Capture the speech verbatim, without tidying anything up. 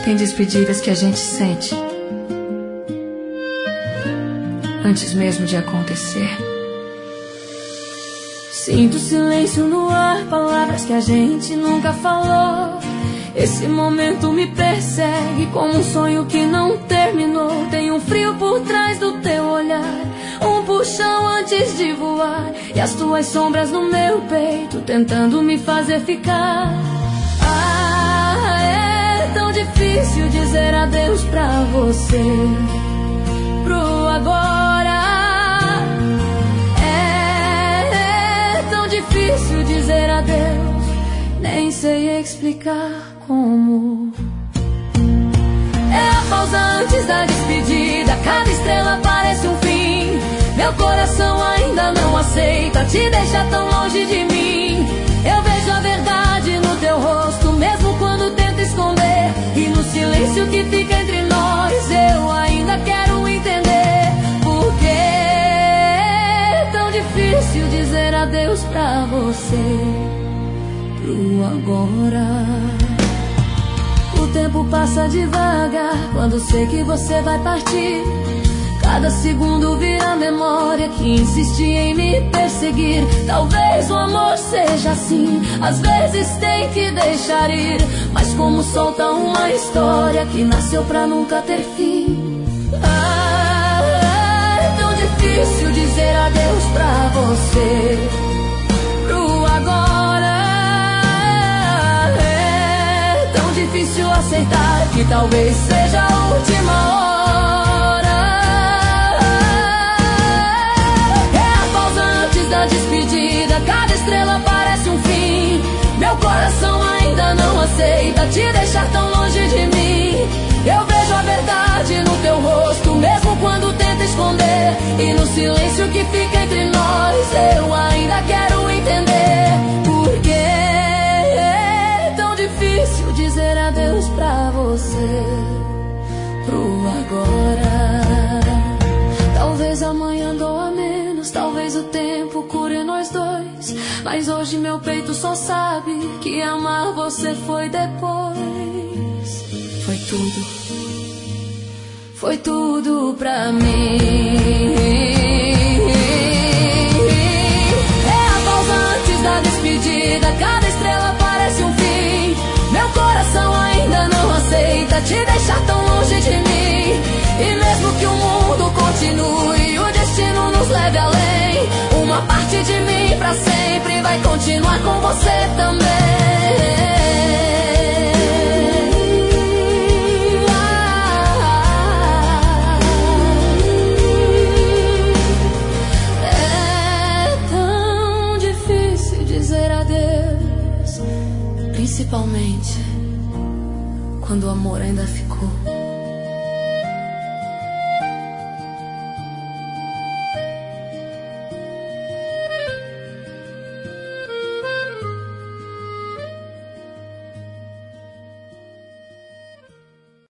Tem despedidas que a gente sente antes mesmo de acontecer. Sinto silêncio no ar, palavras que a gente nunca falou. Esse momento me persegue como um sonho que não terminou. Tem um frio por trás do teu olhar, um puxão antes de voar, e as tuas sombras no meu peito tentando me fazer ficar. Ah, é tão difícil dizer adeus pra você, pro agora. É, é tão difícil dizer adeus, nem sei explicar como. É a pausa antes da despedida, cada estrela parece um fim. Meu coração ainda não aceita te deixar tão longe de mim. Eu vejo a verdade no teu rosto, mesmo quando tento esconder. E no silêncio que fica entre nós, eu ainda quero entender por que é tão difícil dizer adeus pra você, pro agora. O tempo passa devagar quando sei que você vai partir. Cada segundo vira memória que insiste em me perseguir. Talvez o amor seja assim, às vezes tem que deixar ir. Mas como solta uma história que nasceu pra nunca ter fim. Ah, é tão difícil dizer adeus pra você, pro agora. É tão difícil aceitar que talvez seja a última hora. Da despedida, cada estrela parece um fim. Meu coração ainda não aceita te deixar tão longe de mim. Eu vejo a verdade no teu rosto, mesmo quando tento esconder. E no silêncio que fica entre nós, eu ainda quero entender por que é tão difícil dizer adeus pra você, pro agora. Talvez amanhã doa menos, talvez o tempo cure nós dois. Mas hoje meu peito só sabe que amar você foi depois. Foi tudo, foi tudo pra mim. É a pausa antes da despedida, cada estrela parece um fim. Meu coração ainda não aceita te deixar tão longe de mim. E mesmo que o mundo continue, o destino nos leve além, uma parte de mim pra sempre vai continuar com você também. É tão difícil dizer adeus, principalmente quando o amor ainda ficou.